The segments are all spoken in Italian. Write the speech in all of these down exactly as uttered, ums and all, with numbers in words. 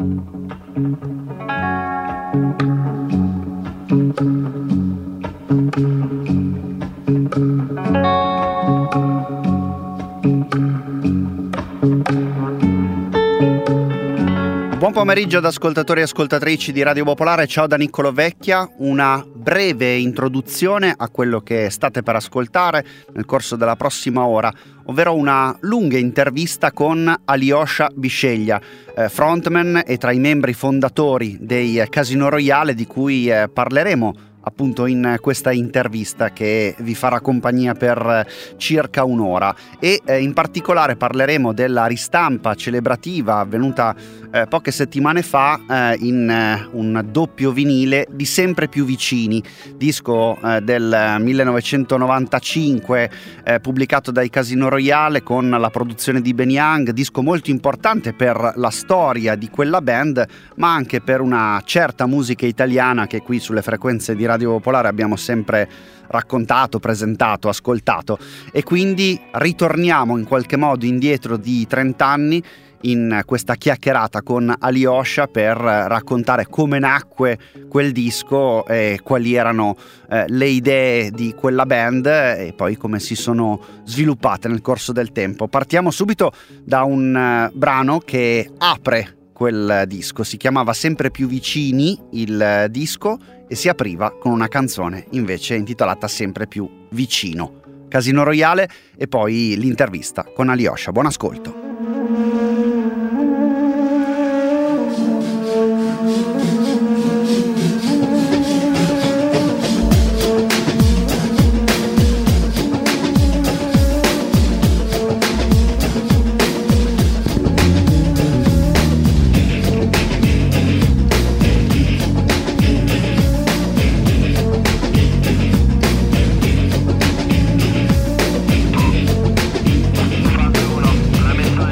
Buon pomeriggio ad ascoltatori e ascoltatrici di Radio Popolare, ciao da Niccolo Vecchia. Una breve introduzione a quello che state per ascoltare nel corso della prossima ora, ovvero una lunga intervista con Alyosha Bisceglia, eh, frontman e tra i membri fondatori dei Casino Royale, di cui eh, parleremo appunto in questa intervista che vi farà compagnia per circa un'ora, e eh, in particolare parleremo della ristampa celebrativa avvenuta eh, poche settimane fa eh, in eh, un doppio vinile di Sempre più vicini, disco eh, del millenovecentonovantacinque eh, pubblicato dai Casino Royale con la produzione di Ben Young, disco molto importante per la storia di quella band ma anche per una certa musica italiana che qui sulle frequenze di Radio Popolare abbiamo sempre raccontato, presentato, ascoltato, e quindi ritorniamo in qualche modo indietro di trenta anni in questa chiacchierata con Alyosha per raccontare come nacque quel disco e quali erano eh, le idee di quella band e poi come si sono sviluppate nel corso del tempo. Partiamo subito da un uh, brano che apre quel disco, si chiamava Sempre più vicini il disco e si apriva con una canzone invece intitolata Sempre più vicino. Casino Royale e poi l'intervista con Alyosha. Buon ascolto. Lamento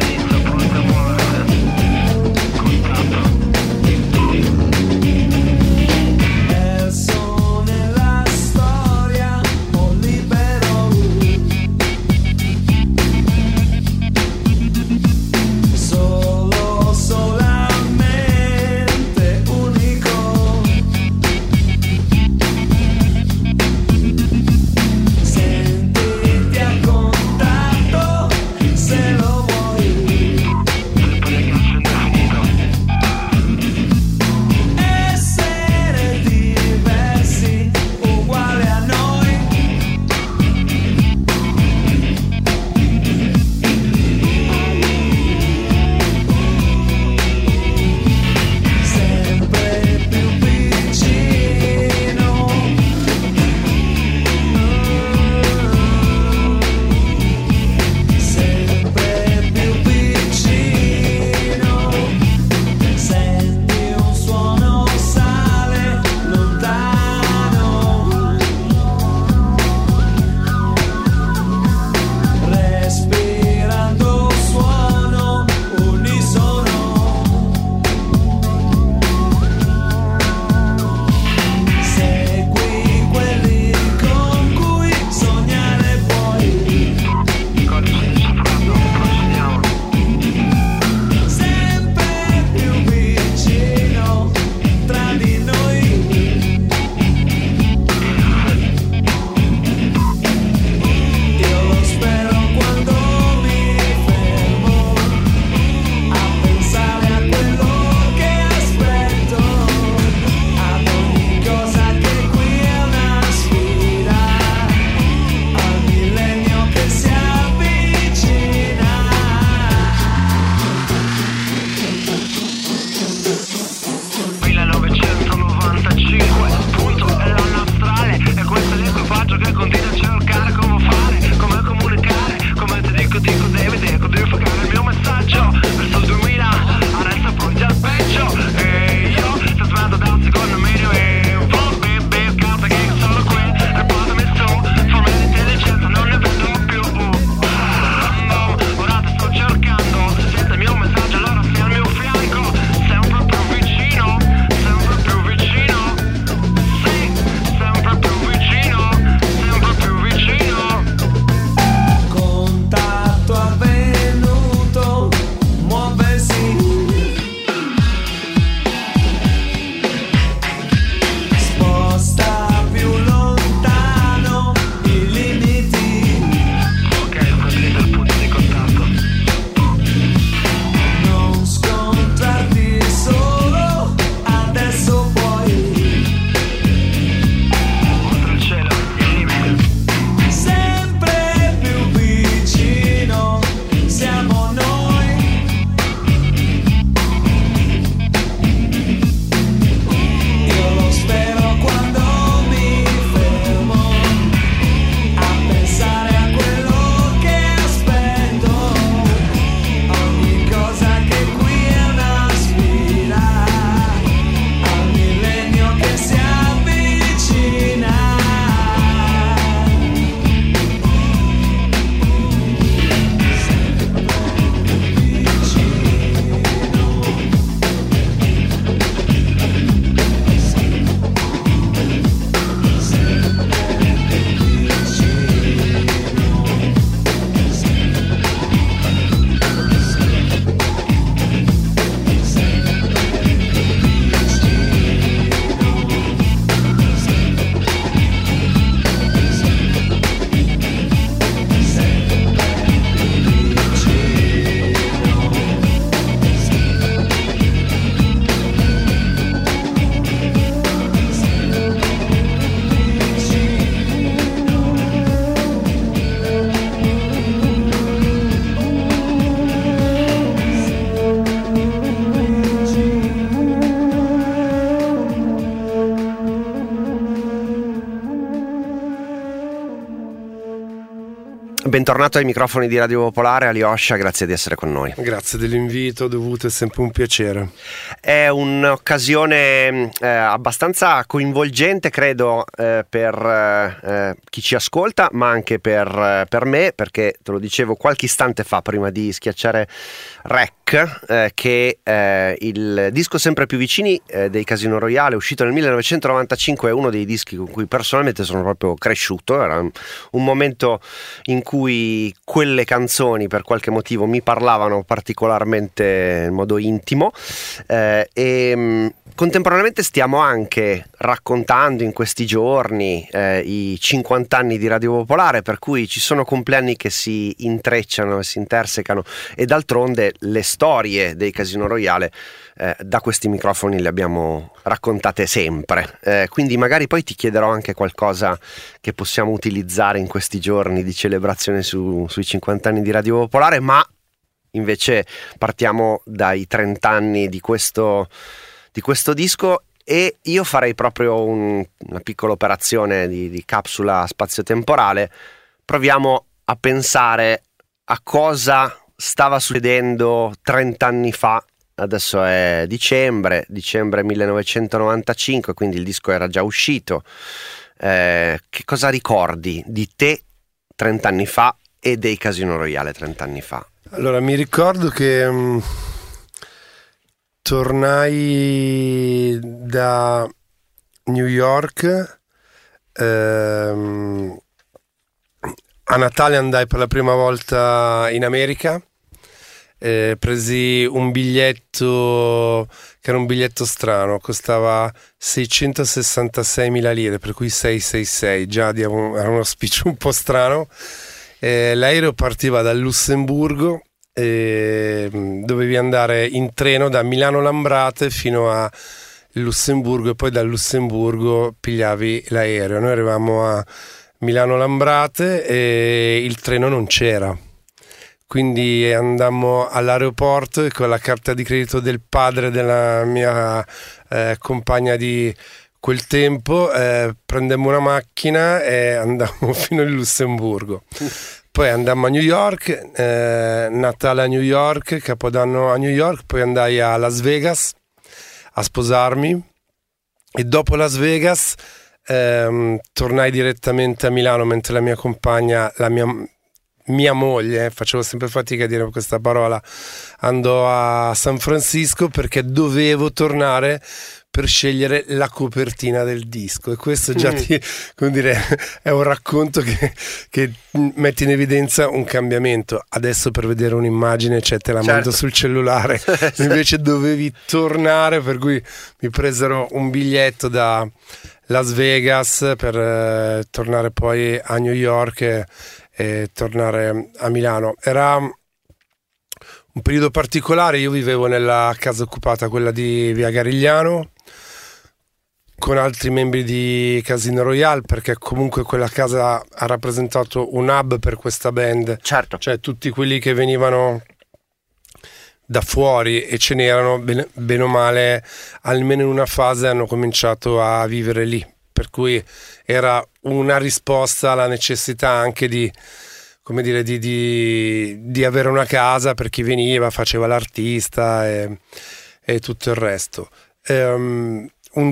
Bentornato ai microfoni di Radio Popolare, Alyosha, grazie di essere con noi. Grazie dell'invito, dovuto, è sempre un piacere. È un'occasione eh, abbastanza coinvolgente, credo, eh, per eh, chi ci ascolta, ma anche per, eh, per me, perché te lo dicevo qualche istante fa, prima di schiacciare rec, eh, che eh, il disco Sempre più vicini eh, dei Casino Royale, uscito nel millenovecentonovantacinque, è uno dei dischi con cui personalmente sono proprio cresciuto. Era un, un momento in cui quelle canzoni per qualche motivo mi parlavano particolarmente in modo intimo, eh, e mh, contemporaneamente stiamo anche raccontando in questi giorni eh, i cinquanta anni di Radio Popolare, per cui ci sono compleanni che si intrecciano e si intersecano, e d'altronde le storie dei Casino Royale Eh, da questi microfoni le abbiamo raccontate sempre, eh, quindi magari poi ti chiederò anche qualcosa che possiamo utilizzare in questi giorni di celebrazione su, sui cinquanta anni di Radio Popolare, ma invece partiamo dai trenta anni di questo, di questo disco, e io farei proprio un, una piccola operazione di, di capsula spazio-temporale. Proviamo a pensare a cosa stava succedendo trenta anni fa. Adesso è dicembre, dicembre millenovecentonovantacinque, quindi il disco era già uscito. Eh, che cosa ricordi di te trenta anni fa e dei Casino Royale trenta anni fa? Allora, mi ricordo che um, tornai da New York, ehm, a Natale andai per la prima volta in America. Eh, presi un biglietto che era un biglietto strano, costava seicentosessantaseimila lire, per cui seicentosessantasei, già era uno spiccio un po' strano. Eh, l'aereo partiva dal Lussemburgo, eh, dovevi andare in treno da Milano Lambrate fino a Lussemburgo, e poi dal Lussemburgo pigliavi l'aereo. Noi arrivavamo a Milano Lambrate e il treno non c'era. Quindi andammo all'aeroporto e con la carta di credito del padre della mia eh, compagna di quel tempo eh, prendemmo una macchina e andammo fino in Lussemburgo. Poi andammo a New York, eh, Natale a New York, Capodanno a New York, poi andai a Las Vegas a sposarmi, e dopo Las Vegas ehm, tornai direttamente a Milano, mentre la mia compagna, la mia mia moglie, facevo sempre fatica a dire questa parola, andò a San Francisco perché dovevo tornare per scegliere la copertina del disco. E questo già mm. ti, come dire, è un racconto che, che mette in evidenza un cambiamento. Adesso per vedere un'immagine, cioè, te la certo. mando sul cellulare, invece dovevi tornare, per cui mi presero un biglietto da Las Vegas per eh, tornare poi a New York e, e tornare a Milano. Era un periodo particolare. Io vivevo nella casa occupata, quella di Via Garigliano, con altri membri di Casino Royale, perché comunque quella casa ha rappresentato un hub per questa band. Certo. Cioè tutti quelli che venivano da fuori, e ce n'erano bene, bene o male, almeno in una fase hanno cominciato a vivere lì, per cui era una risposta alla necessità anche di, come dire, di, di, di avere una casa per chi veniva, faceva l'artista e, e tutto il resto. Um, un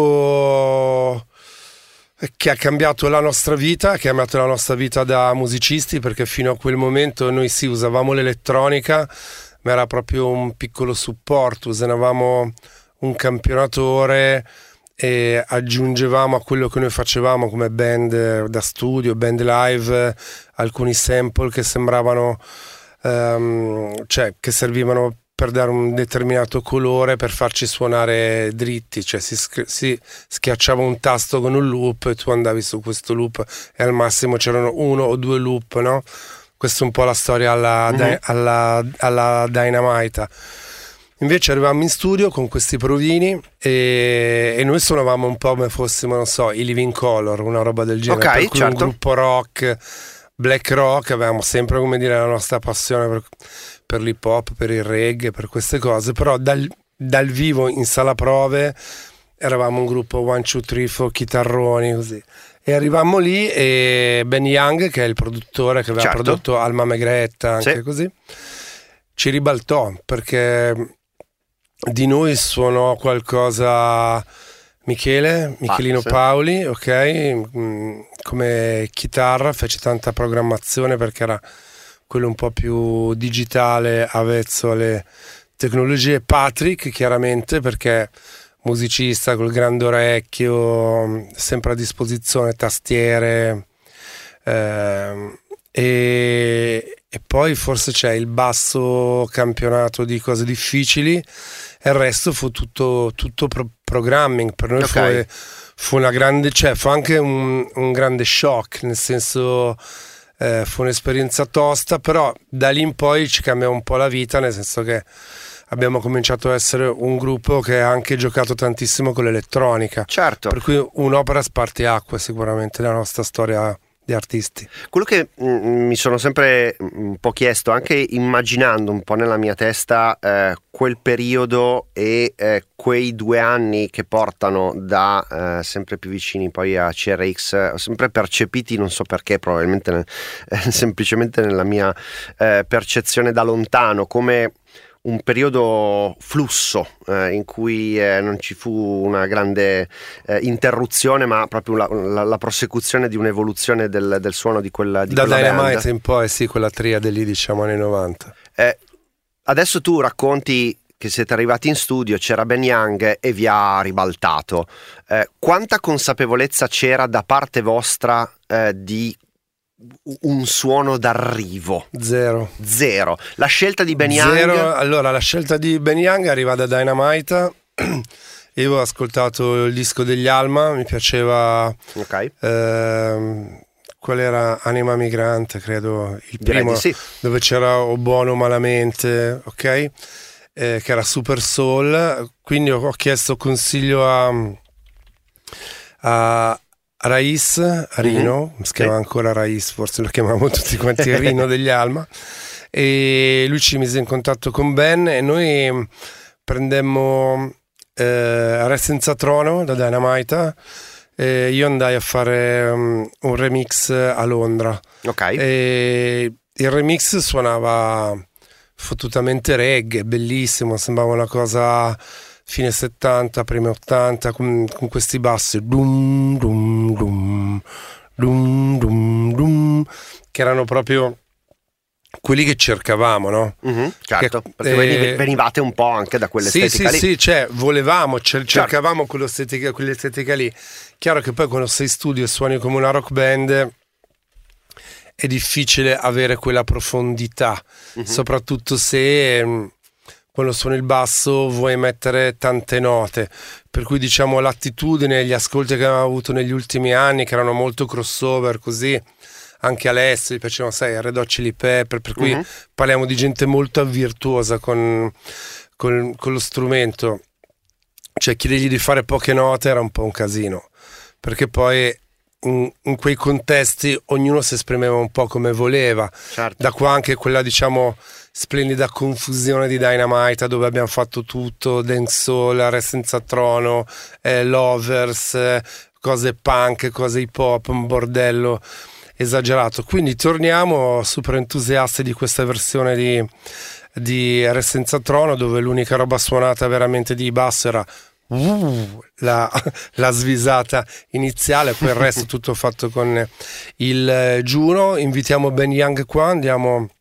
disco che ha cambiato la nostra vita, che ha cambiato la nostra vita da musicisti, perché fino a quel momento noi sì usavamo l'elettronica, ma era proprio un piccolo supporto, usavamo un campionatore e aggiungevamo a quello che noi facevamo come band da studio, band live, alcuni sample che sembravano um, cioè che servivano per dare un determinato colore, per farci suonare dritti, cioè si, si schiacciava un tasto con un loop e tu andavi su questo loop, e al massimo c'erano uno o due loop, no? Questa è un po' la storia alla, mm-hmm. di, alla, alla Dynamite. Invece arrivavamo in studio con questi provini e, e noi suonavamo un po' come fossimo, non so, i Living Color, una roba del genere. Okay, per cui certo. Un gruppo rock, black rock, avevamo sempre, come dire, la nostra passione per, per l'hip hop, per il reggae, per queste cose, però dal, dal vivo in sala prove eravamo un gruppo one, two, three, four, chitarroni, così. E arrivammo lì e Benny Young, che è il produttore che aveva certo. prodotto Alma Megretta, anche sì. così, ci ribaltò, perché di noi suonò qualcosa Michele, Michelino ah, sì. Paoli, ok, come chitarra, fece tanta programmazione perché era quello un po' più digitale, avvezzo alle tecnologie. Patrick, chiaramente, perché musicista col grande orecchio, sempre a disposizione, tastiere, eh, e, e poi forse c'è il basso campionato di cose difficili, e il resto fu tutto, tutto pro- programming. Per noi okay. fu, fu una grande, cioè fu anche un, un grande shock, nel senso eh, fu un'esperienza tosta, però da lì in poi ci cambiò un po' la vita, nel senso che abbiamo cominciato a essere un gruppo che ha anche giocato tantissimo con l'elettronica. Certo. Per cui un'opera spartiacque sicuramente nella nostra storia di artisti. Quello che mm, mi sono sempre un po' chiesto, anche immaginando un po' nella mia testa eh, quel periodo e eh, quei due anni che portano da eh, sempre più vicini poi a C R X, ho sempre percepiti, non so perché, probabilmente nel, eh, semplicemente nella mia eh, percezione da lontano, come un periodo flusso eh, in cui eh, non ci fu una grande eh, interruzione, ma proprio la, la, la prosecuzione di un'evoluzione del, del suono di quella di da quella Dynamite band. in poi, sì, quella triade lì, diciamo anni novanta. Eh, adesso tu racconti che siete arrivati in studio, c'era Ben Young e vi ha ribaltato. Eh, quanta consapevolezza c'era da parte vostra eh, di un suono d'arrivo? Zero. Zero. La scelta di Ben Young? Zero. Allora, la scelta di Ben Young arriva da Dynamite. Io avevo ascoltato il disco degli Alma, mi piaceva. Ok. Ehm, qual era? Anima Migrante, credo, il Direi primo, di sì. dove c'era O Buono Malamente, ok? Eh, che era super soul. Quindi ho, ho chiesto consiglio a, a Rais, Rino, mm-hmm. si chiama sì. ancora Rais, forse lo chiamavamo tutti quanti Rino degli Alma, e lui ci mise in contatto con Ben e noi prendemmo eh, Re senza trono da Dynamite, e io andai a fare um, un remix a Londra. Ok. E il remix suonava fottutamente reggae, bellissimo, sembrava una cosa fine settanta, primi ottanta, con, con questi bassi dum, dum, dum, dum, dum, dum, che erano proprio quelli che cercavamo, no? Mm-hmm, certo, che, perché eh, venivate un po' anche da quell'estetica sì, lì. Sì, sì, cioè volevamo, cer- certo. cercavamo quell'estetica, quell'estetica lì. Chiaro che poi quando sei in studio e suoni come una rock band è difficile avere quella profondità, mm-hmm. soprattutto se mh, quando suoni il basso vuoi mettere tante note, per cui diciamo l'attitudine, gli ascolti che abbiamo avuto negli ultimi anni, che erano molto crossover, così anche Alessio gli piacevano, sai, Red Hot Chili Pepper, per cui mm-hmm. parliamo di gente molto virtuosa con, con, con lo strumento, cioè chiedergli di fare poche note era un po' un casino, perché poi in, in quei contesti ognuno si esprimeva un po' come voleva, certo. Da qua anche quella, diciamo, splendida confusione di Dynamite, dove abbiamo fatto tutto, dancehall, Re senza trono, eh, Lovers, eh, cose punk, cose hip hop, un bordello esagerato. Quindi torniamo super entusiasti di questa versione di, di Re senza trono, dove l'unica roba suonata veramente di basso era uh, la, la svisata iniziale, poi il resto tutto fatto con il Juno. Invitiamo Ben Young qua, andiamo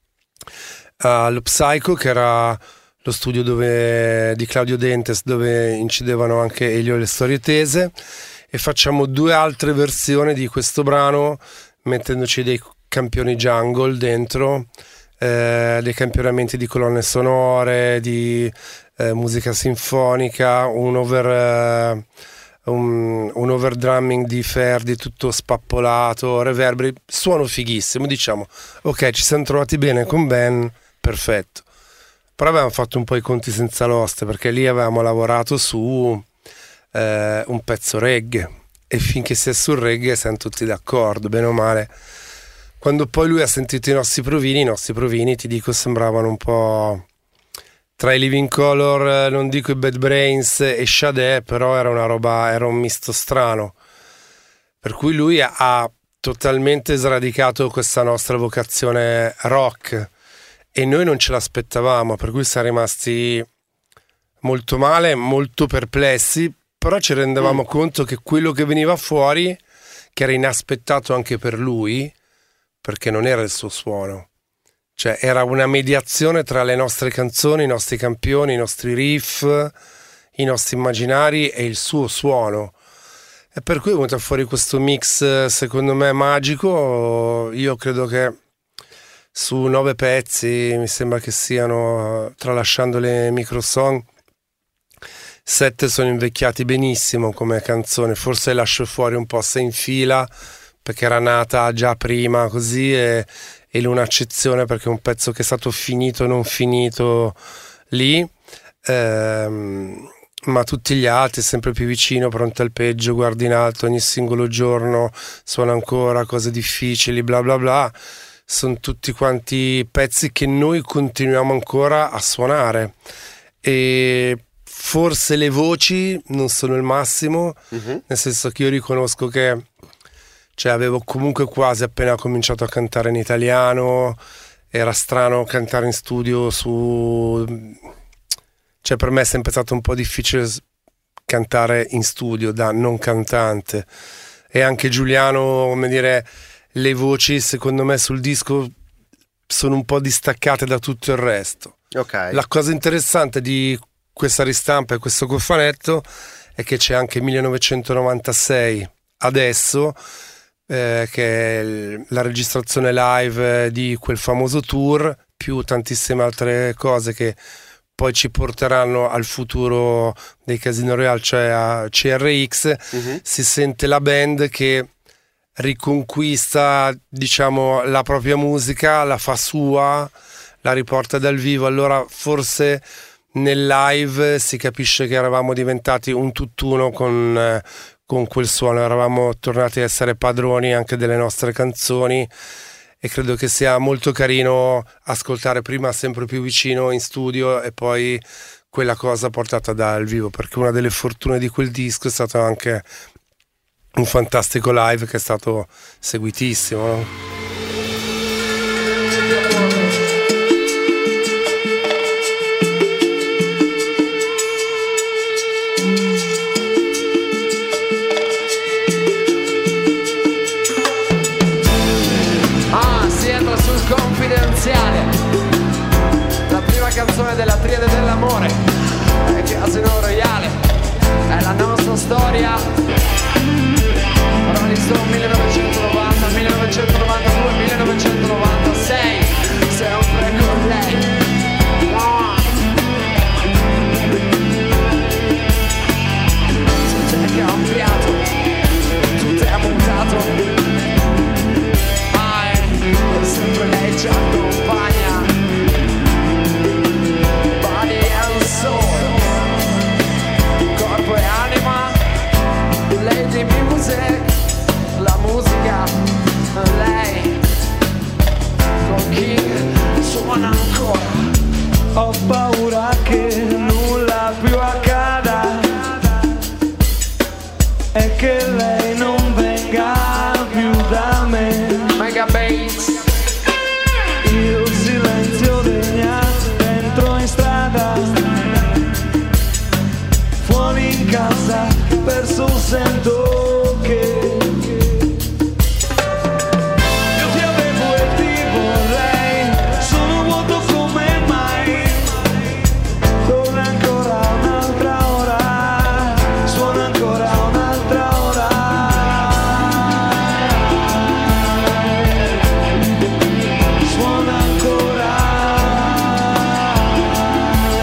allo Psycho, che era lo studio dove, di Claudio Dentes, dove incidevano anche Elio e le storie tese, e facciamo due altre versioni di questo brano mettendoci dei campioni jungle dentro, eh, dei campionamenti di colonne sonore, di eh, musica sinfonica, un over eh, un, un overdrumming di Ferdi tutto spappolato, reverberi, suono fighissimo. Diciamo ok, ci siamo trovati bene con Ben, perfetto. Però avevamo fatto un po' i conti senza l'oste, perché lì avevamo lavorato su eh, un pezzo reggae, e finché si è sul reggae siamo tutti d'accordo, bene o male. Quando poi lui ha sentito i nostri provini, i nostri provini, ti dico, sembravano un po' tra i Living Color, non dico i Bad Brains e Sade, però era una roba, era un misto strano. Per cui lui ha totalmente sradicato questa nostra vocazione rock e noi non ce l'aspettavamo, per cui siamo rimasti molto male, molto perplessi, però ci rendevamo mm. conto che quello che veniva fuori, che era inaspettato anche per lui, perché non era il suo suono. Cioè era una mediazione tra le nostre canzoni, i nostri campioni, i nostri riff, i nostri immaginari e il suo suono. E per cui è venuto fuori questo mix, secondo me, magico. Io credo che su nove pezzi, mi sembra che siano, tralasciando le microsong, sette sono invecchiati benissimo come canzone. Forse lascio fuori un po' Sei in fila, perché era nata già prima così, e e l'un'accezione perché è un pezzo che è stato finito non finito lì, ehm, ma tutti gli altri sempre più vicino, Pronto al peggio, Guardi in alto, Ogni singolo giorno, Suona ancora, Cose difficili, bla bla bla, sono tutti quanti pezzi che noi continuiamo ancora a suonare, e forse le voci non sono il massimo, uh-huh. nel senso che io riconosco che cioè avevo comunque quasi appena cominciato a cantare in italiano, era strano cantare in studio su... Cioè per me è sempre stato un po' difficile cantare in studio da non cantante, e anche Giuliano, come dire, le voci secondo me sul disco sono un po' distaccate da tutto il resto. Okay. La cosa interessante di questa ristampa e questo cofanetto è che c'è anche millenovecentonovantasei adesso, Eh, che è la registrazione live di quel famoso tour, più tantissime altre cose che poi ci porteranno al futuro dei Casino Royale, cioè a C R X. Uh-huh. Si sente la band che riconquista, diciamo, la propria musica, la fa sua, la riporta dal vivo. Allora forse nel live si capisce che eravamo diventati un tutt'uno con eh, con quel suono, eravamo tornati a essere padroni anche delle nostre canzoni, e credo che sia molto carino ascoltare prima sempre più vicino in studio e poi quella cosa portata dal vivo, perché una delle fortune di quel disco è stato anche un fantastico live che è stato seguitissimo, no? Confidenziale, la prima canzone della triade dell'amore è Casino Royale, è la nostra storia. Rolling Stone millenovecentonovanta, millenovecentonovantadue, millenovecentonovantasei, sempre con lei. Tutto è cambiato, tutto è mutato, sempre lei ci accompagna, body and soul, corpo e anima, lady music, la musica, lei, con King suona ancora. Ho paura che nulla più accada e che lei non venga più da me. Mega Bass. Il silenzio regna dentro in strada, fuori in casa, perso sento che io ti avevo e ti vorrei, sono vuoto come mai, torna ancora un'altra ora, suona ancora un'altra ora.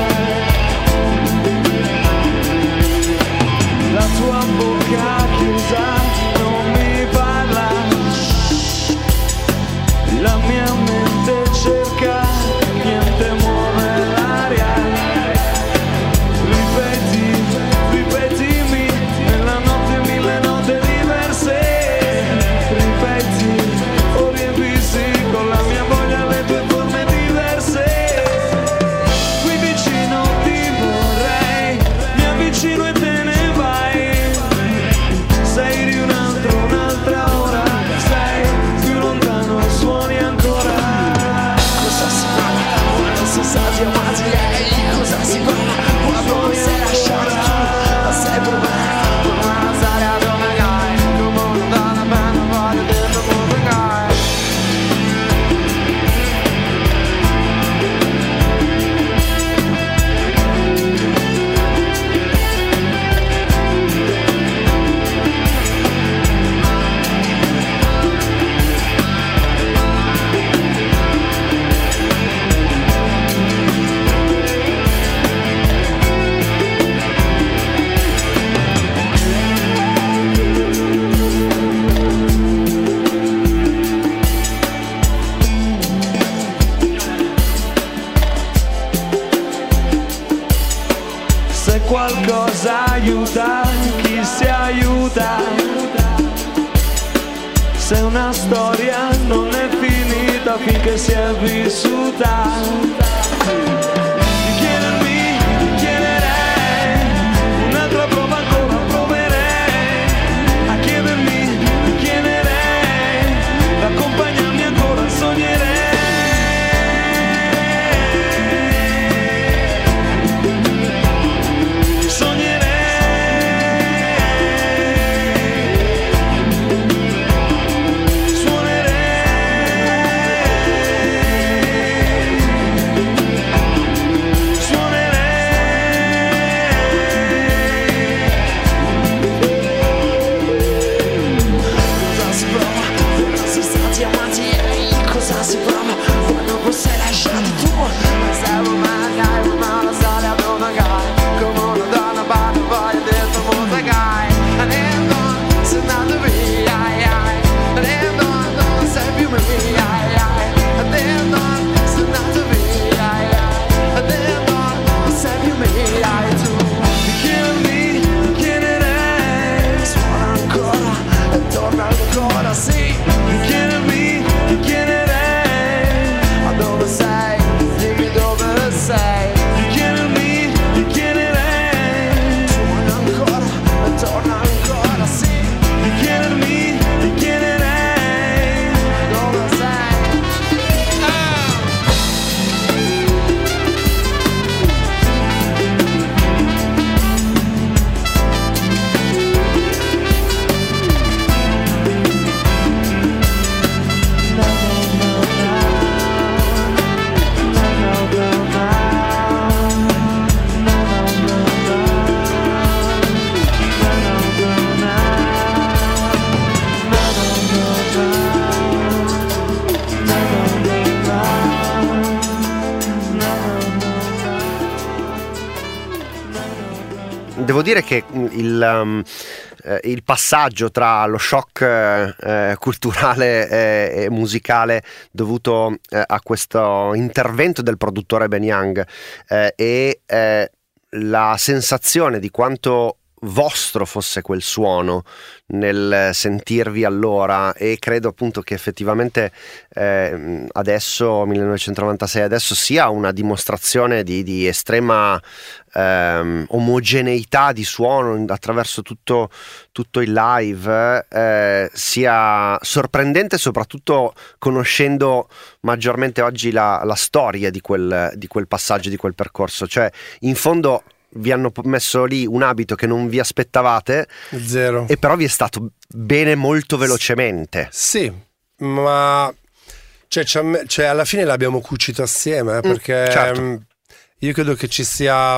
La tua bocca chiusa cosa aiuta chi si aiuta. Se una storia non è finita finché si è vissuta. Devo dire che il, um, eh, il passaggio tra lo shock eh, culturale e, e musicale dovuto eh, a questo intervento del produttore Ben Young eh, e eh, la sensazione di quanto vostro fosse quel suono nel sentirvi allora, e credo appunto che effettivamente eh, adesso millenovecentonovantasei adesso sia una dimostrazione di, di estrema ehm, omogeneità di suono attraverso tutto, tutto il live, eh, sia sorprendente, soprattutto conoscendo maggiormente oggi la, la storia di quel, di quel passaggio, di quel percorso. Cioè, in fondo vi hanno messo lì un abito che non vi aspettavate, zero, e però vi è stato bene molto velocemente. Sì, ma cioè, cioè alla fine l'abbiamo cucito assieme, eh, perché mm, certo. Io credo che ci sia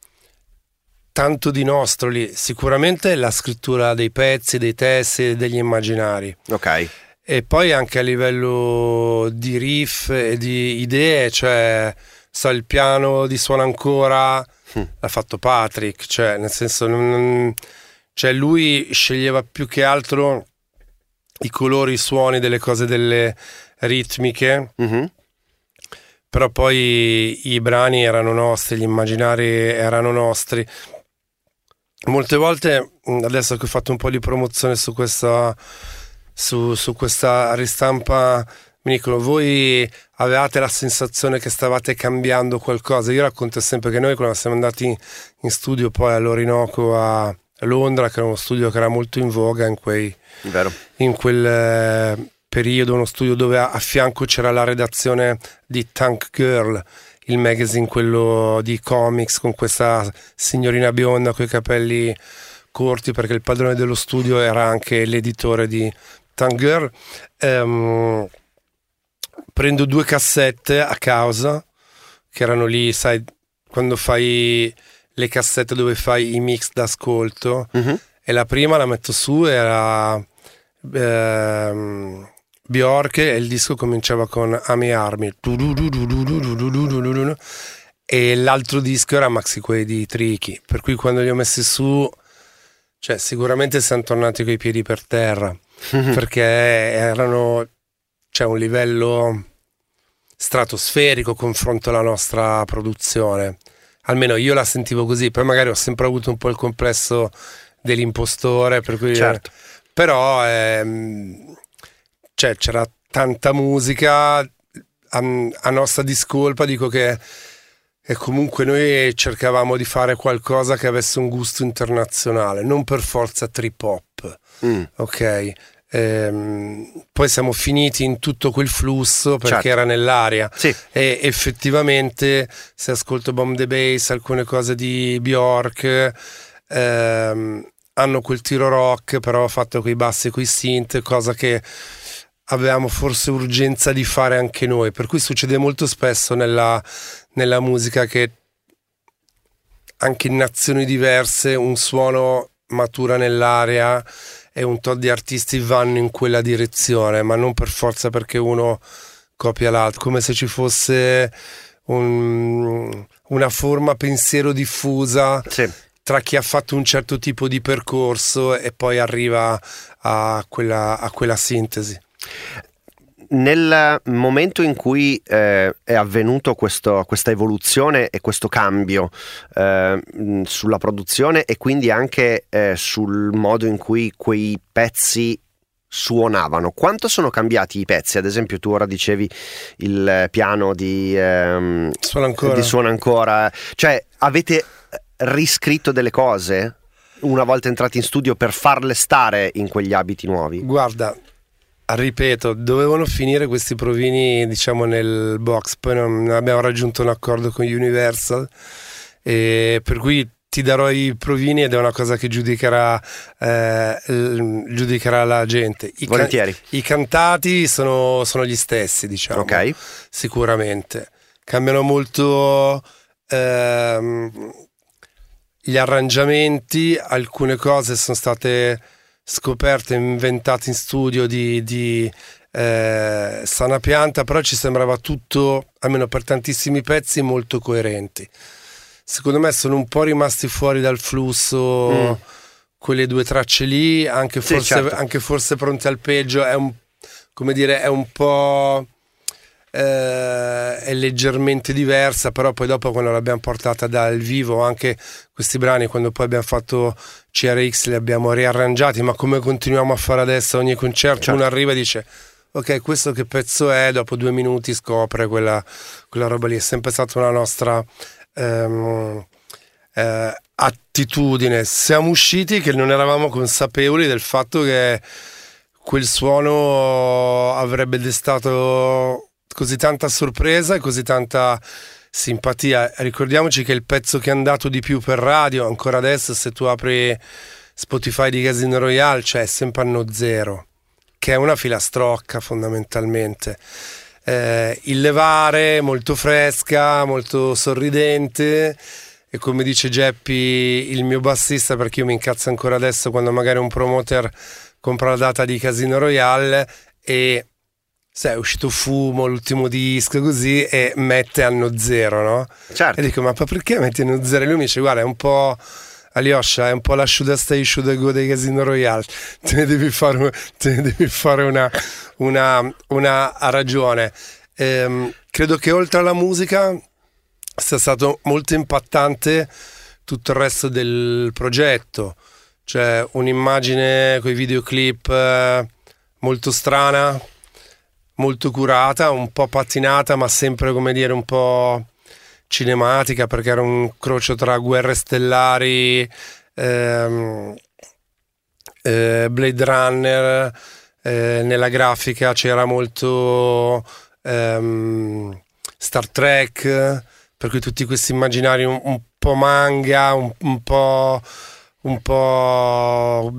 tanto di nostro lì, sicuramente la scrittura dei pezzi, dei testi, degli immaginari, ok, e poi anche a livello di riff e di idee, cioè so, il piano di Suona Ancora l'ha fatto Patrick, cioè nel senso non, cioè lui sceglieva più che altro i colori, i suoni delle cose, delle ritmiche, mm-hmm. Però poi i brani erano nostri, gli immaginari erano nostri. Molte volte, adesso che ho fatto un po' di promozione su questa su, su questa ristampa, mi dicono: voi avevate la sensazione che stavate cambiando qualcosa? Io racconto sempre che noi, quando siamo andati in studio poi all'Orinoco a Londra, che era uno studio che era molto in voga in, quei, vero. in quel eh, periodo, uno studio dove a, a fianco c'era la redazione di Tank Girl, il magazine, quello di comics, con questa signorina bionda con i capelli corti, perché il padrone dello studio era anche l'editore di Tank Girl. Um, prendo due cassette a causa, che erano lì, sai, quando fai le cassette dove fai i mix d'ascolto, uh-huh. E la prima la metto su, era ehm, Bjork, e il disco cominciava con Amy Army, e l'altro disco era Maxi Quay di Tricky, per cui quando li ho messi su, cioè sicuramente siamo tornati coi piedi per terra, uh-huh. Perché erano, c'è un livello stratosferico confronto alla nostra produzione. almeno io la sentivo così. Poi magari ho sempre avuto un po' il complesso dell'impostore, per cui certo. però ehm, cioè, c'era tanta musica a, a nostra discolpa. Dico che e comunque noi cercavamo di fare qualcosa che avesse un gusto internazionale, non per forza trip hop, mm. ok? Ehm, poi siamo finiti in tutto quel flusso perché certo. era nell'aria, sì. E effettivamente se ascolto Bomb the Bass, alcune cose di Bjork ehm, hanno quel tiro rock, però fatto coi bassi e coi synth, cosa che avevamo forse urgenza di fare anche noi, per cui succede molto spesso nella, nella musica che anche in nazioni diverse un suono matura nell'area e un tot di artisti vanno in quella direzione, ma non per forza perché uno copia l'altro, come se ci fosse un, una forma pensiero diffusa, sì. Tra chi ha fatto un certo tipo di percorso e poi arriva a quella, a quella sintesi. Nel momento in cui eh, è avvenuto questo, questa evoluzione e questo cambio eh, sulla produzione e quindi anche eh, sul modo in cui quei pezzi suonavano, quanto sono cambiati i pezzi? Ad esempio tu ora dicevi il piano di, ehm, Suona ancora. di Suona Ancora, cioè avete riscritto delle cose una volta entrati in studio per farle stare in quegli abiti nuovi? Guarda, ripeto, dovevano finire questi provini, diciamo, nel box, poi non abbiamo raggiunto un accordo con Universal, e per cui ti darò i provini ed è una cosa che giudicherà eh, giudicherà la gente. I Volentieri. Can- i cantati sono, sono gli stessi, diciamo, okay. Sicuramente cambiano molto ehm, gli arrangiamenti, alcune cose sono state scoperte, inventate in studio di, di eh, sana pianta, però ci sembrava tutto, almeno per tantissimi pezzi, molto coerenti. Secondo me sono un po' rimasti fuori dal flusso mm. quelle due tracce lì, anche forse, sì, certo. anche forse Pronti al peggio è un, come dire, è un po' eh, è leggermente diversa, però poi dopo quando l'abbiamo portata dal vivo, anche questi brani, quando poi abbiamo fatto C R X li abbiamo riarrangiati, ma come continuiamo a fare adesso a ogni concerto, certo. Uno arriva e dice ok, questo che pezzo è, dopo due minuti scopre quella, quella roba lì. È sempre stata una nostra ehm, eh, attitudine. Siamo usciti che non eravamo consapevoli del fatto che quel suono avrebbe destato così tanta sorpresa e così tanta simpatia. Ricordiamoci che il pezzo che è andato di più per radio ancora adesso, se tu apri Spotify di Casino Royale, cioè è sempre Anno Zero, che è una filastrocca fondamentalmente. Eh, il levare molto fresca, molto sorridente, e come dice Geppi, il mio bassista, perché io mi incazzo ancora adesso quando magari un promoter compra la data di Casino Royale e sai, è uscito Fumo, l'ultimo disco, così, e mette Anno Zero, no? Certo. E dico, ma perché metti Anno Zero? E lui mi dice, guarda, è un po' Alyosha, è un po' la Should I Stay, Should I Go dei Casino Royale, te ne devi fare, te ne devi fare una, una, una a ragione. Ehm, credo che oltre alla musica sia stato molto impattante tutto il resto del progetto, cioè un'immagine con i videoclip eh, molto strana, molto curata, un po' pattinata, ma sempre, come dire, un po' cinematica, perché era un crocio tra Guerre Stellari, ehm, eh, Blade Runner, eh, nella grafica c'era molto ehm, Star Trek, per cui tutti questi immaginari un, un po' manga, un, un po' un po'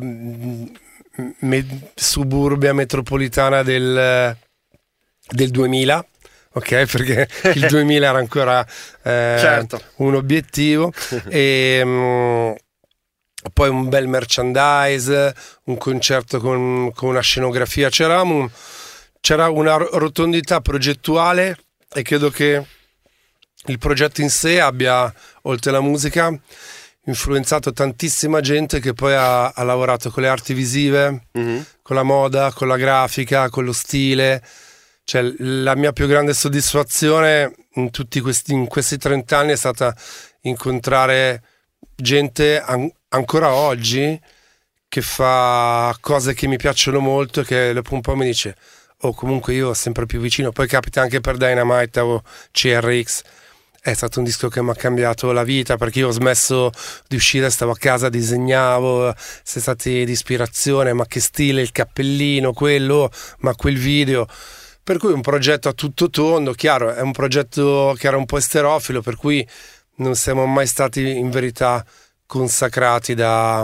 me, suburbia metropolitana del del duemila, ok, perché il duemila era ancora eh, certo. un obiettivo. E um, poi un bel merchandise, un concerto con, con una scenografia, c'era, un, c'era una rotondità progettuale, e credo che il progetto in sé abbia, oltre alla musica, influenzato tantissima gente che poi ha, ha lavorato con le arti visive, mm-hmm. con la moda, con la grafica, con lo stile. Cioè, la mia più grande soddisfazione in tutti questi, in questi trenta anni è stata incontrare gente an- ancora oggi che fa cose che mi piacciono molto, che dopo un po' mi dice oh, comunque io sempre più vicino. Poi capita anche per Dynamite o C R X, è stato un disco che mi ha cambiato la vita, perché io ho smesso di uscire, stavo a casa, disegnavo, sei stati di ispirazione, ma che stile, il cappellino, quello, ma quel video. Per cui un progetto a tutto tondo, chiaro, è un progetto che era un po' esterofilo, per cui non siamo mai stati in verità consacrati da,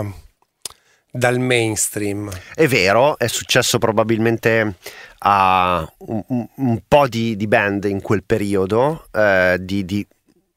dal mainstream. È vero, è successo probabilmente a un, un, un po' di, di band in quel periodo, eh, di, di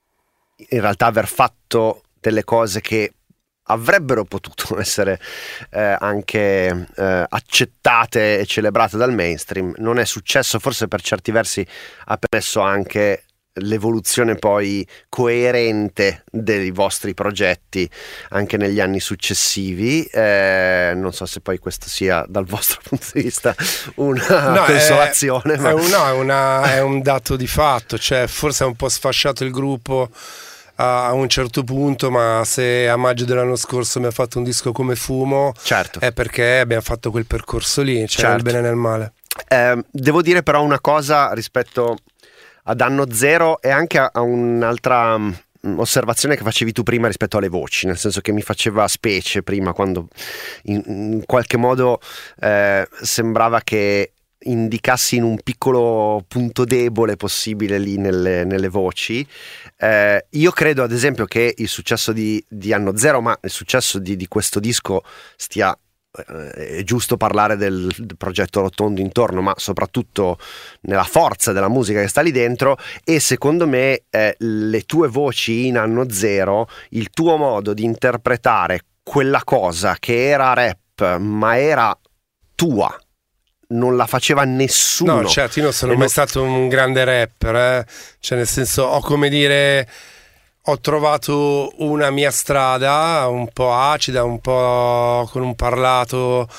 in realtà aver fatto delle cose che avrebbero potuto essere eh, anche eh, accettate e celebrate dal mainstream. Non è successo, forse per certi versi ha permesso anche l'evoluzione poi coerente dei vostri progetti anche negli anni successivi. Eh, non so se poi questo sia dal vostro punto di vista una no, consolazione, è, ma... è, una, è, una, è un dato di fatto, cioè forse è un po' sfasciato il gruppo a un certo punto, ma se a maggio dell'anno scorso mi ha fatto un disco come Fumo, certo, è perché abbiamo fatto quel percorso lì, cioè certo. nel bene e nel male. Eh, devo dire però una cosa rispetto ad Anno Zero e anche a, a un'altra um, osservazione che facevi tu prima rispetto alle voci, nel senso che mi faceva specie prima quando in, in qualche modo eh, sembrava che indicassi in un piccolo punto debole possibile lì nelle, nelle voci. Eh, io credo ad esempio che il successo di, di Anno Zero, ma il successo di, di questo disco stia, eh, è giusto parlare del, del progetto Rotondo intorno, ma soprattutto nella forza della musica che sta lì dentro. E secondo me eh, le tue voci in Anno Zero, il tuo modo di interpretare quella cosa che era rap ma era tua, non la faceva nessuno. No, certo, io non sono e mai non... stato un grande rapper, eh? Cioè nel senso, ho come dire, ho trovato una mia strada un po' acida, un po' con un parlato,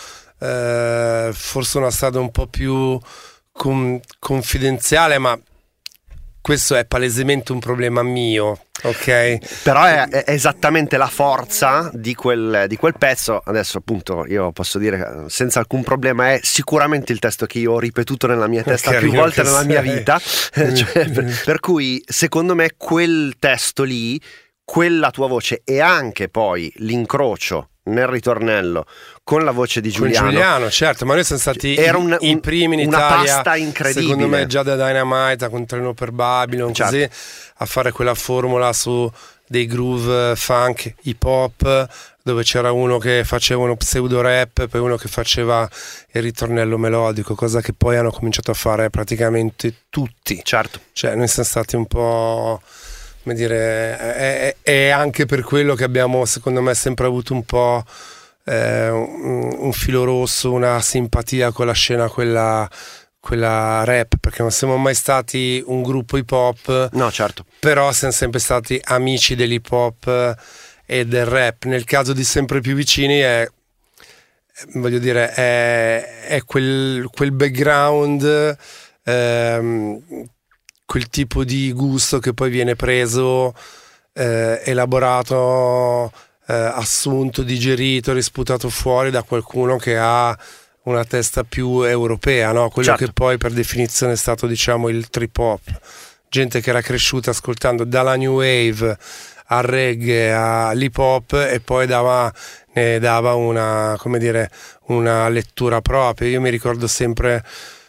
eh, forse una strada un po' più com- confidenziale, ma questo è palesemente un problema mio, ok? Però è, è esattamente la forza di quel, di quel pezzo. Adesso appunto io posso dire senza alcun problema è sicuramente il testo che io ho ripetuto nella mia testa più volte nella mia vita. Cioè, per, per cui secondo me quel testo lì, quella tua voce e anche poi l'incrocio nel ritornello con la voce di Giuliano, con Giuliano, certo, ma noi siamo stati era un, un, i primi in una Italia, pasta incredibile, secondo me già da Dynamite con Treno per Babylon, certo, così a fare quella formula su dei groove funk hip hop, dove c'era uno che faceva uno pseudo rap e poi uno che faceva il ritornello melodico, cosa che poi hanno cominciato a fare praticamente tutti, certo, cioè noi siamo stati un po', come dire, è, è anche per quello che abbiamo secondo me sempre avuto un po' eh, un, un filo rosso, una simpatia con la scena quella, quella rap, perché non siamo mai stati un gruppo hip hop, no, certo, però siamo sempre stati amici dell'hip hop e del rap. Nel caso di Sempre Più Vicini è, voglio dire, è, è quel, quel background, ehm, quel tipo di gusto che poi viene preso, eh, elaborato, eh, assunto, digerito, risputato fuori da qualcuno che ha una testa più europea, no? Quello certo, che poi per definizione è stato, diciamo, il trip hop. Gente che era cresciuta ascoltando dalla new wave al reggae all'hip hop e poi dava, ne dava una, come dire, una lettura propria. Io mi ricordo sempre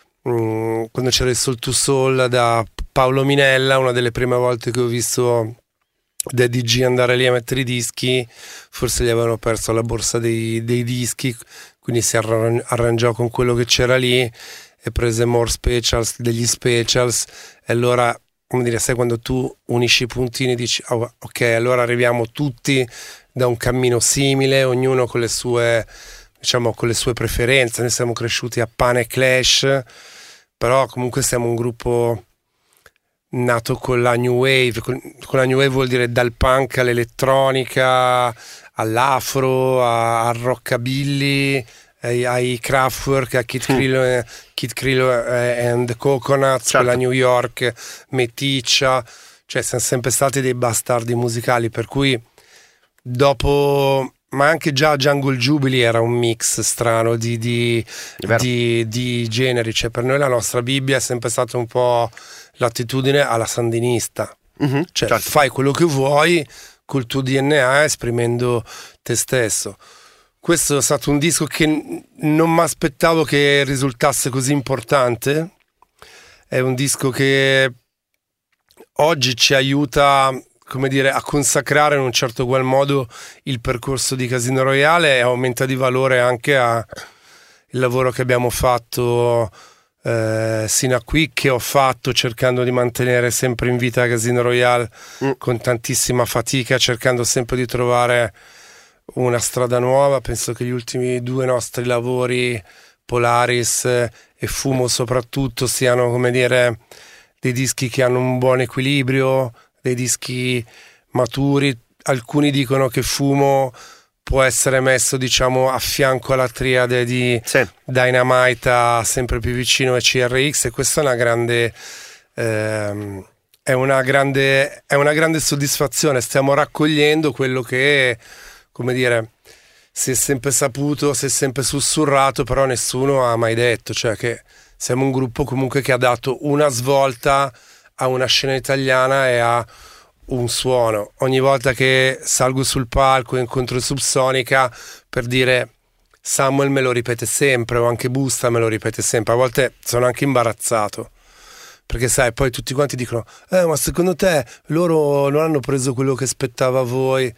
mh, quando c'era il Soul to Soul da Paolo Minella, una delle prime volte che ho visto Daddy G andare lì a mettere i dischi, forse gli avevano perso la borsa dei, dei dischi, quindi si arran- arrangiò con quello che c'era lì e prese more specials degli specials, e allora, come dire, sai quando tu unisci i puntini e dici oh, ok, allora arriviamo tutti da un cammino simile, ognuno con le sue, diciamo, con le sue preferenze. Noi siamo cresciuti a Pane e Clash, però comunque siamo un gruppo nato con la new wave, con, con la new wave vuol dire dal punk all'elettronica, all'afro, a, al rockabilly, ai, ai Kraftwerk, a Kid Creole, mm. Kid Creole and the Coconuts, certo, quella New York meticcia, cioè siamo sempre stati dei bastardi musicali, per cui dopo, ma anche già Jungle Jubilee era un mix strano di, di, di, di generi, cioè per noi la nostra Bibbia è sempre stata un po' l'attitudine alla sandinista, mm-hmm, cioè certo. Fai quello che vuoi col tuo D N A esprimendo te stesso. Questo è stato un disco che non mi aspettavo che risultasse così importante, è un disco che oggi ci aiuta, come dire, a consacrare in un certo qual modo il percorso di Casino Royale e aumenta di valore anche a il lavoro che abbiamo fatto eh, sino a qui, che ho fatto cercando di mantenere sempre in vita Casino Royale mm. con tantissima fatica, cercando sempre di trovare una strada nuova. Penso che gli ultimi due nostri lavori, Polaris e Fumo soprattutto, siano, come dire, dei dischi che hanno un buon equilibrio, dei dischi maturi. Alcuni dicono che Fumo può essere messo, diciamo, a fianco alla triade di sì. Dynamite, Sempre più vicino e C R X, e questa è una grande ehm, è una grande è una grande soddisfazione. Stiamo raccogliendo quello che, come dire, si è sempre saputo, si è sempre sussurrato, però nessuno ha mai detto, cioè che siamo un gruppo comunque che ha dato una svolta a una scena italiana e a un suono. Ogni volta che salgo sul palco e incontro Subsonica, per dire, Samuel me lo ripete sempre, o anche Busta me lo ripete sempre. A volte sono anche imbarazzato, perché sai, poi tutti quanti dicono eh ma secondo te loro non hanno preso quello che spettava a voi?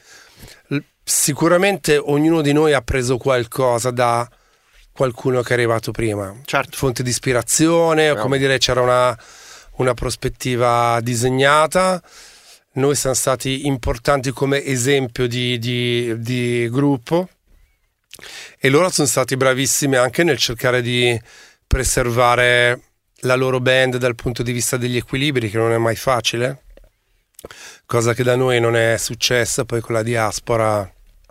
Sicuramente ognuno di noi ha preso qualcosa da qualcuno che è arrivato prima, certo. Fonte di ispirazione, o come dire, c'era una, una prospettiva disegnata. Noi siamo stati importanti come esempio di, di, di gruppo, e loro sono stati bravissimi anche nel cercare di preservare la loro band dal punto di vista degli equilibri, che non è mai facile, cosa che da noi non è successa poi con la diaspora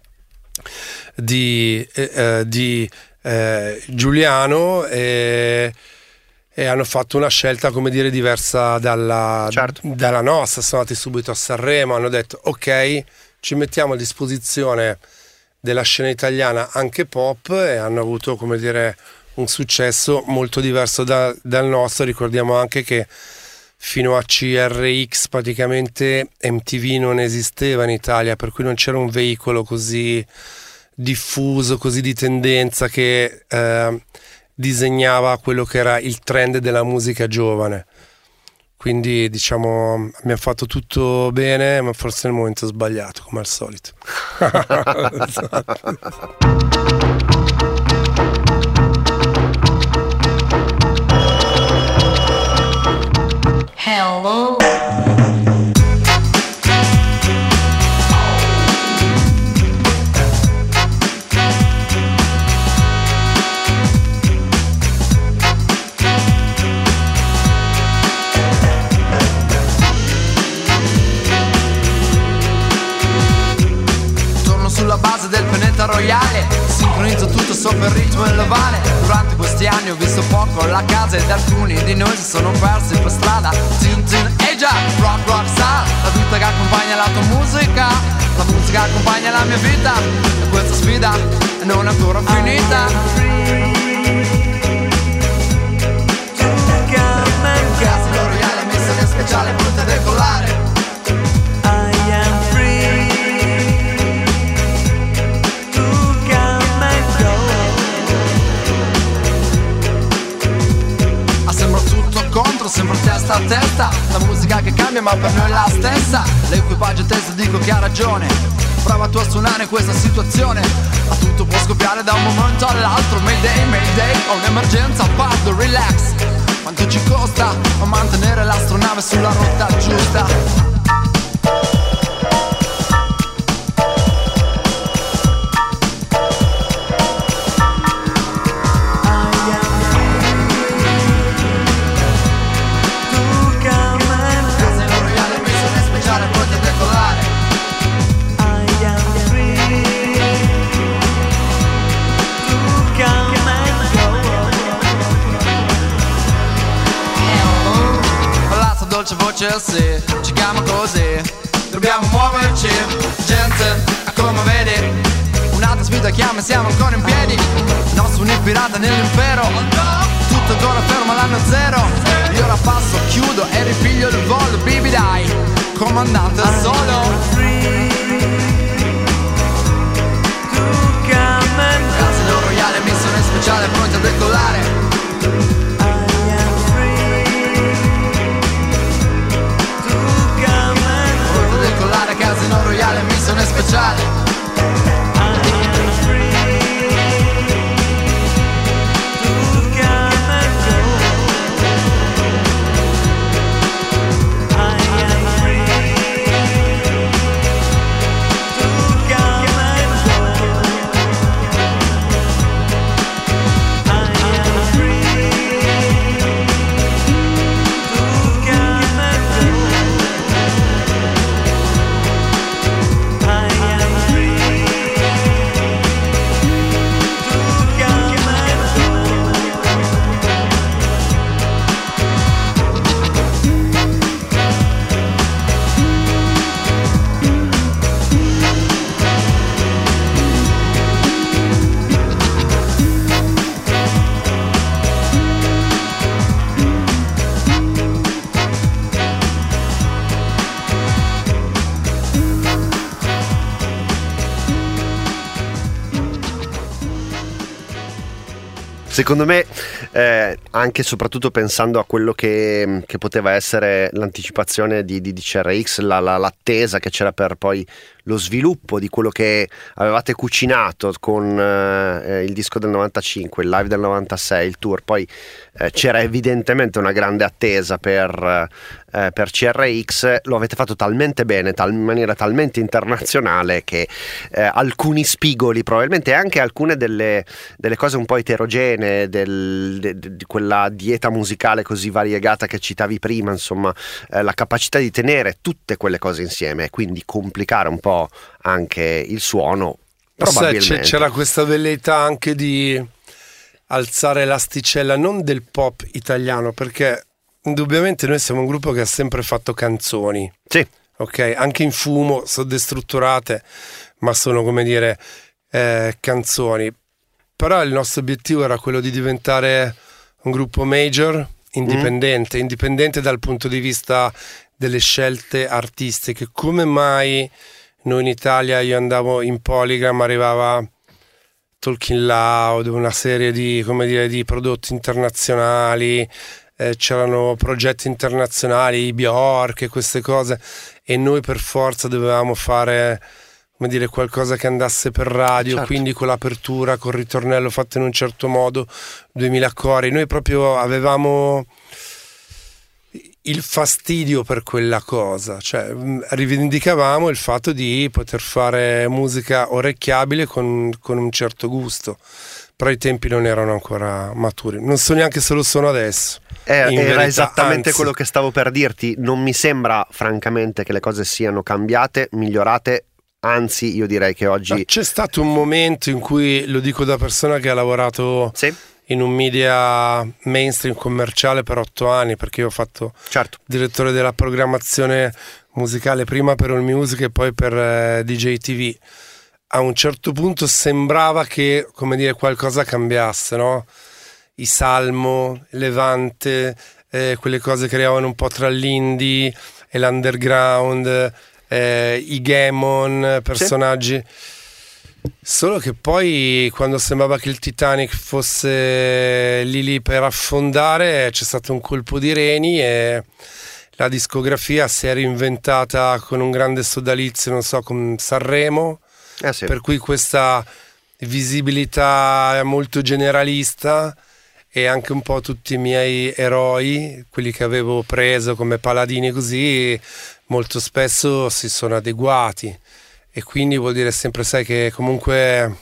di, eh, di eh, Giuliano, e, e hanno fatto una scelta, come dire, diversa dalla, certo. dalla nostra. Sono andati subito a Sanremo, hanno detto ok, ci mettiamo a disposizione della scena italiana anche pop, e hanno avuto, come dire, un successo molto diverso da, dal nostro. Ricordiamo anche che fino a C R X praticamente M T V non esisteva in Italia, per cui non c'era un veicolo così diffuso, così di tendenza, che eh, disegnava quello che era il trend della musica giovane. Quindi, diciamo, abbiamo fatto tutto bene, ma forse nel momento sbagliato, come al solito. Hello. Torno sulla base del pianeta royale, sincronizzo tutto sopra il ritmo e l'ovale. Durante questi anni ho visto poco la casa, ed alcuni di noi si sono persi per strada. Tin tin, ehi già, rock rock star, la vita che accompagna la tua musica, la musica accompagna la mia vita, e questa sfida non è ancora finita. Casino Royale, missione speciale, pronta a decollare. Sembra testa a testa, la musica che cambia ma per noi è la stessa. L'equipaggio testo, dico che ha ragione, prova tu a suonare questa situazione, ma tutto può scoppiare da un momento all'altro. Mayday, mayday, ho un'emergenza, parto, relax. Quanto ci costa a mantenere l'astronave sulla rotta giusta? Dolce voce sì, ci chiama con così, dobbiamo muoverci, gente, come vedi. Un'altra sfida chiama, siamo ancora in piedi. Nostro un'inspirata nell'impero. Tutto ancora fermo all'anno zero. Io la passo, chiudo e ripiglio il volo. Baby dai, comandante solo. Casino Royale, missione speciale, pronti a decollare. Pronto a decollare, Casino Royale, missione speciale. Secondo me, eh, anche e soprattutto pensando a quello che, che poteva essere l'anticipazione di, di, di C R X, la, la, l'attesa che c'era per poi lo sviluppo di quello che avevate cucinato con eh, il disco del novantacinque, il live del novantasei, il tour, poi eh, c'era evidentemente una grande attesa per, eh, per C R X, lo avete fatto talmente bene, tal, in maniera talmente internazionale che eh, alcuni spigoli, probabilmente anche alcune delle, delle cose un po' eterogenee del, de, de, di quella dieta musicale così variegata che citavi prima, insomma, eh, la capacità di tenere tutte quelle cose insieme e quindi complicare un po' anche il suono, probabilmente. C'era questa velleità anche di alzare l'asticella non del pop italiano, perché indubbiamente noi siamo un gruppo che ha sempre fatto canzoni, sì, ok, anche in fumo, sono destrutturate, ma sono, come dire, eh, canzoni. Però il nostro obiettivo era quello di diventare un gruppo major, indipendente, mm. indipendente dal punto di vista delle scelte artistiche. Come mai noi in Italia, io andavo in Polygram, arrivava Talking Loud, una serie di, come dire, di prodotti internazionali, eh, c'erano progetti internazionali, i Bjork e queste cose, e noi per forza dovevamo fare, come dire, qualcosa che andasse per radio, certo. Quindi con l'apertura, col ritornello fatto in un certo modo, duemila cori. Noi proprio avevamo il fastidio per quella cosa, cioè rivendicavamo il fatto di poter fare musica orecchiabile con, con un certo gusto, però i tempi non erano ancora maturi, non so neanche se lo sono adesso. Eh, era verità, esattamente anzi. quello che stavo per dirti, non mi sembra francamente che le cose siano cambiate, migliorate, anzi io direi che oggi... Ma c'è stato un momento in cui, lo dico da persona che ha lavorato... Sì. in un media mainstream commerciale per otto anni, perché io ho fatto certo. direttore della programmazione musicale prima per All Music e poi per eh, D J T V. A un certo punto sembrava che, come dire, qualcosa cambiasse, no? I Salmo, Levante, eh, quelle cose che arrivavano un po' tra l'indie e l'underground, eh, i Gammon, personaggi... Sì. Solo che poi, quando sembrava che il Titanic fosse lì lì per affondare, c'è stato un colpo di reni e la discografia si è reinventata con un grande sodalizio, non so, con Sanremo, eh sì. Per cui questa visibilità molto generalista e anche un po' tutti i miei eroi, quelli che avevo preso come paladini così, molto spesso si sono adeguati. E quindi vuol dire sempre, sai, che comunque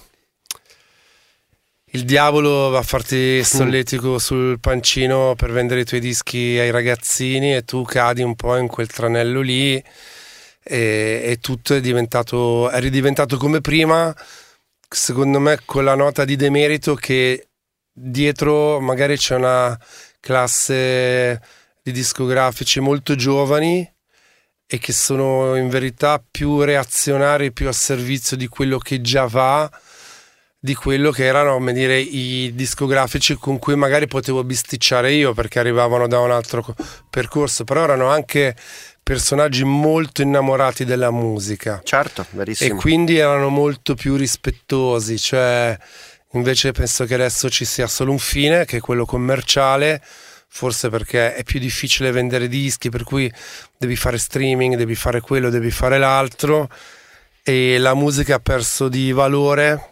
il diavolo va a farti solletico sul pancino per vendere i tuoi dischi ai ragazzini e tu cadi un po' in quel tranello lì e, e tutto è diventato, è ridiventato come prima, secondo me, con la nota di demerito che dietro magari c'è una classe di discografici molto giovani e che sono in verità più reazionari, più a servizio di quello che già va, di quello che erano, come dire, i discografici con cui magari potevo bisticciare io, perché arrivavano da un altro co- percorso, però erano anche personaggi molto innamorati della musica. Certo, verissimo. E quindi erano molto più rispettosi, cioè invece penso che adesso ci sia solo un fine, che è quello commerciale, forse perché è più difficile vendere dischi, per cui devi fare streaming, devi fare quello, devi fare l'altro, e la musica ha perso di valore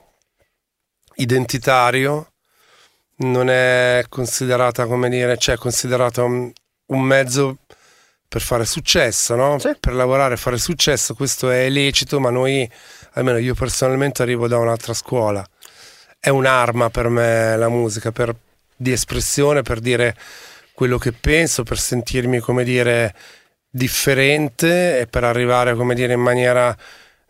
identitario, non è considerata, come dire, cioè è considerata un, un mezzo per fare successo, no? Sì. Per lavorare e fare successo. Questo è lecito, ma noi, almeno io personalmente, arrivo da un'altra scuola. È un'arma per me la musica, per, di espressione, per dire quello che penso, per sentirmi, come dire, differente, e per arrivare, come dire, in maniera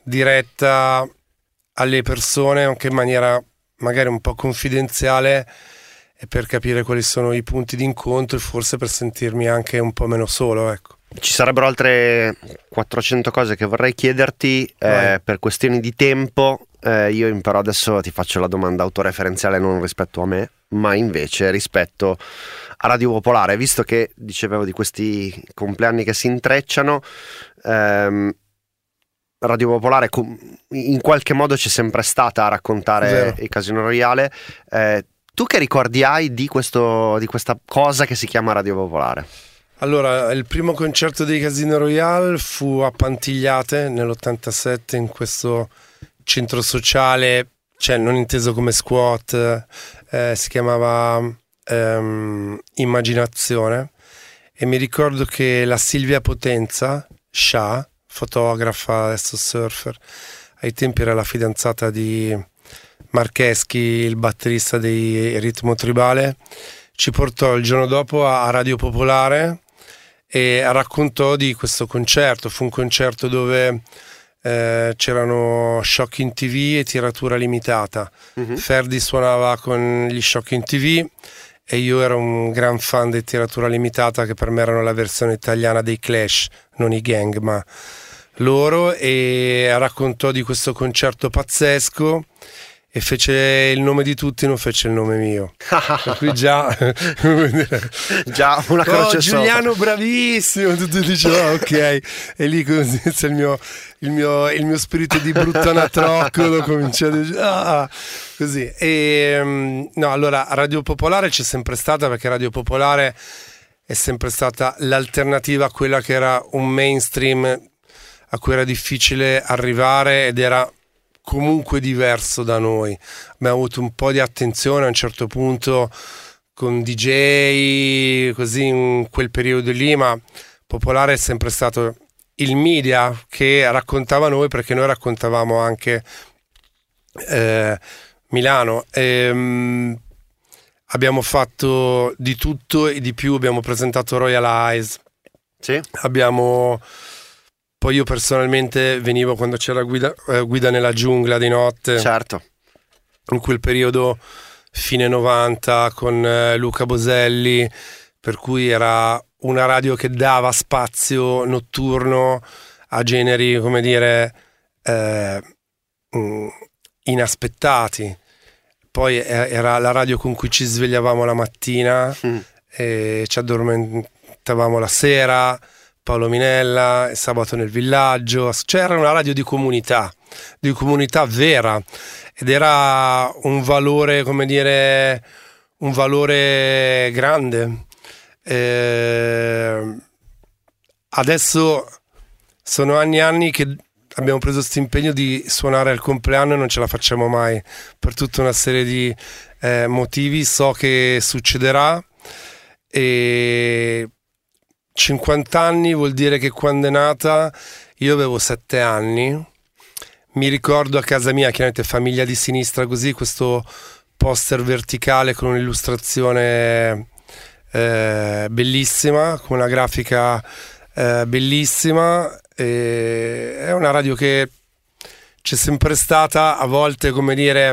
diretta alle persone, anche in maniera magari un po' confidenziale, e per capire quali sono i punti di incontro e forse per sentirmi anche un po' meno solo, ecco. Ci sarebbero altre quattrocento cose che vorrei chiederti, eh, per questioni di tempo. Eh, io però adesso ti faccio la domanda autoreferenziale, non rispetto a me, ma invece rispetto a Radio Popolare, visto che dicevo di questi compleanni che si intrecciano. ehm, Radio Popolare in qualche modo c'è sempre stata a raccontare Vero. il Casino Royale. Eh, tu che ricordi hai di, questo, di questa cosa che si chiama Radio Popolare? Allora, il primo concerto dei Casino Royale fu a Pantigliate nell'ottantasette, in questo centro sociale, cioè non inteso come squat, eh, si chiamava ehm, Immaginazione, e mi ricordo che la Silvia Potenza, Scià, fotografa, adesso surfer, ai tempi era la fidanzata di Marcheschi, il batterista dei Ritmo Tribale, ci portò il giorno dopo a Radio Popolare e raccontò di questo concerto. Fu un concerto dove eh, c'erano Shocking T V e Tiratura Limitata. Mm-hmm. Ferdi suonava con gli Shocking T V e io ero un gran fan di Tiratura Limitata, che per me erano la versione italiana dei Clash, non i Gang ma loro, e raccontò di questo concerto pazzesco e fece il nome di tutti, non fece il nome mio. E qui già già una croce oh, Giuliano sopra. Bravissimo, tutti dicevano ok, e lì comincia il mio, il mio, il mio spirito di bruttanatroccolo, comincia a dire ah, così. E no, allora Radio Popolare c'è sempre stata, perché Radio Popolare è sempre stata l'alternativa a quella che era un mainstream a cui era difficile arrivare ed era comunque diverso da noi. Abbiamo avuto un po' di attenzione a un certo punto con D J, così in quel periodo lì, ma Popolare è sempre stato il media che raccontava noi, perché noi raccontavamo anche eh, Milano. E, um, abbiamo fatto di tutto e di più, abbiamo presentato Royal Eyes, sì. Abbiamo... Poi io personalmente venivo quando c'era guida, eh, guida nella giungla di notte, certo, in quel periodo fine novanta con eh, Luca Boselli, per cui era una radio che dava spazio notturno a generi, come dire, eh, mh, inaspettati. Poi eh, era la radio con cui ci svegliavamo la mattina mm. e ci addormentavamo la sera. Paolo Minella, Sabato nel Villaggio, cioè era una radio di comunità, di comunità vera, ed era un valore, come dire, un valore grande. Eh, adesso sono anni e anni che abbiamo preso questo impegno di suonare al compleanno e non ce la facciamo mai, per tutta una serie di eh, motivi. So che succederà, e cinquanta anni vuol dire che quando è nata io avevo sette anni. Mi ricordo a casa mia, chiaramente famiglia di sinistra così, questo poster verticale con un'illustrazione eh, bellissima, con una grafica eh, bellissima. E è una radio che c'è sempre stata. A volte, come dire,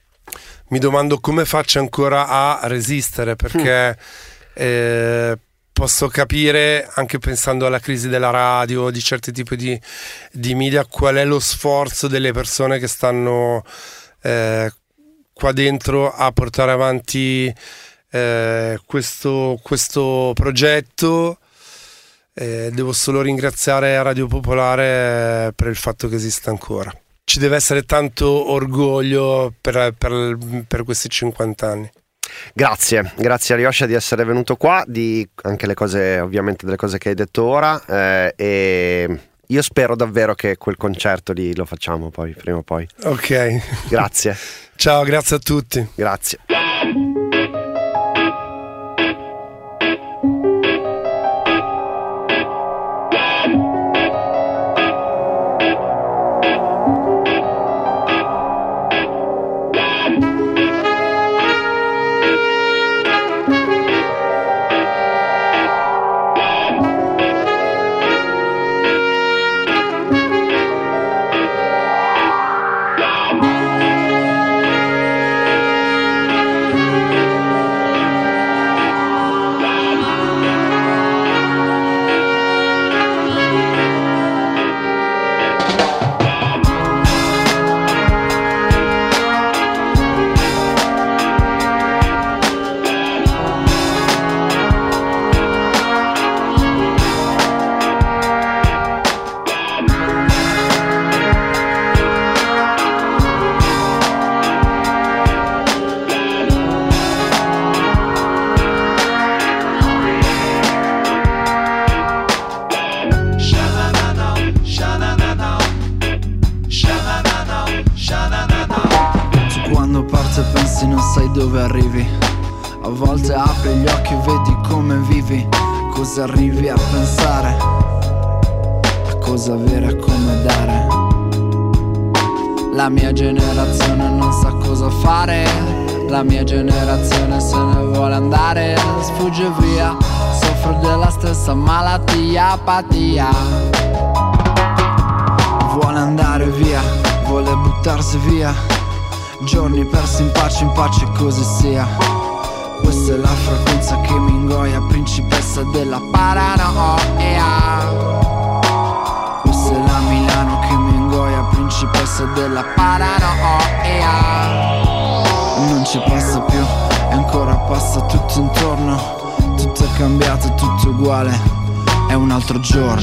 mi domando come faccia ancora a resistere, perché mm. eh, posso capire, anche pensando alla crisi della radio, di certi tipi di, di media, qual è lo sforzo delle persone che stanno eh, qua dentro a portare avanti eh, questo, questo progetto. Eh, devo solo ringraziare Radio Popolare per il fatto che esista ancora. Ci deve essere tanto orgoglio per, per, per questi cinquanta anni. Grazie, grazie Alyosha di essere venuto qua, di anche le cose, ovviamente delle cose che hai detto ora, eh, e io spero davvero che quel concerto lì lo facciamo poi, prima o poi. Ok. Grazie. Ciao, grazie a tutti. Grazie. Dove arrivi? A volte apri gli occhi e vedi come vivi. Cosa arrivi a pensare? A cosa avere, a come dare. La mia generazione non sa cosa fare. La mia generazione se ne vuole andare. Sfugge via, soffre della stessa malattia, apatia. Vuole andare via, vuole buttarsi via. Giorni persi in pace, in pace così sia. Questa è la frequenza che mi ingoia, principessa della paranoia. Questa è la Milano che mi ingoia, principessa della paranoia. Non ci passa più e ancora passa tutto intorno. Tutto è cambiato, tutto uguale, è un altro giorno.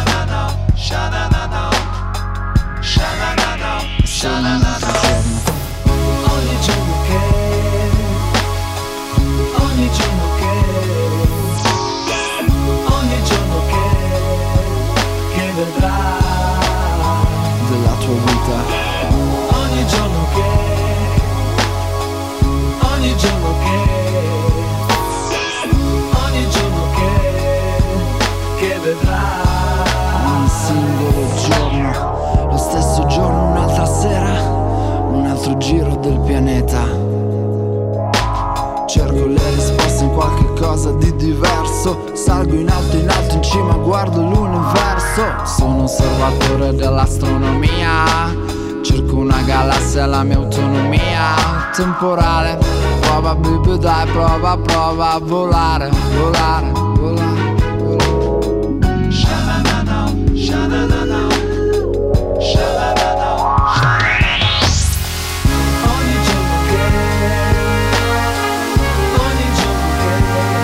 È un altro giorno. Ogni giorno che, ogni giorno che, ogni giorno che, che vedrà della tua vita. Ogni giorno che, ogni giorno che, ogni giorno che, che vedrà. Un singolo giorno, lo stesso giorno, un'altra sera, un altro giro del pianeta. Cerco le risposte in qualche cosa di diverso. Salgo in alto, in alto, in cima, guardo l'universo. Sono osservatore dell'astronomia. Cerco una galassia, la mia autonomia temporale. Prova, baby, dai, prova, prova a volare, volare, volare, volare. Sha-na-na-na, sha-na-na-na, sha-na-na-na. Ogni giorno che, ogni giorno che,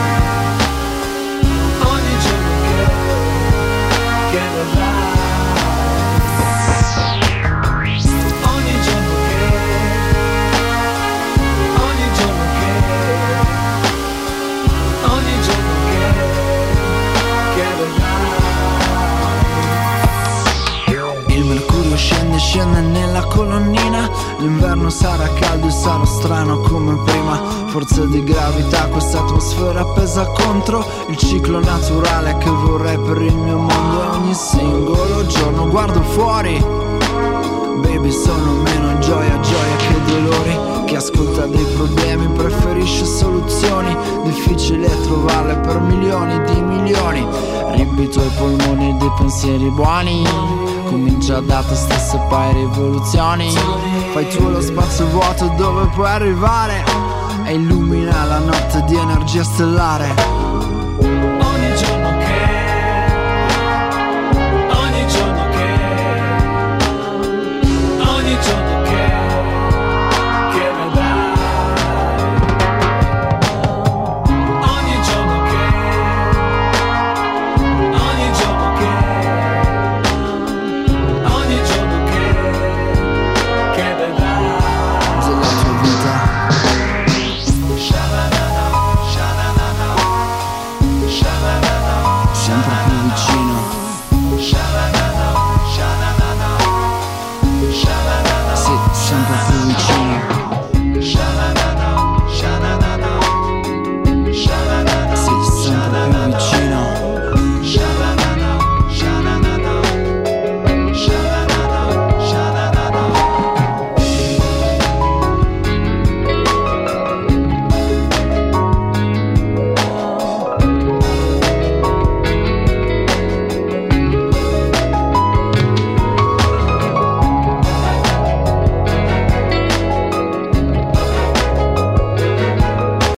ogni giorno che, che verrà. Ogni giorno che, ogni giorno che, ogni giorno che, che verrà. Il mercurio scende, scende nella colonnina. L'inverno sarà caldo e sarò strano come prima. Forze di gravità, questa atmosfera pesa contro il ciclo naturale che vorrei per il mio mondo. E ogni singolo giorno guardo fuori. Baby, sono meno gioia, gioia che dolori. Chi ascolta dei problemi preferisce soluzioni. Difficile trovarle per milioni di milioni. Riempi i tuoi polmoni di pensieri buoni. Comincia da te stesso e poi rivoluzioni. Fai tu lo spazio vuoto dove puoi arrivare e illumina la notte di energia stellare.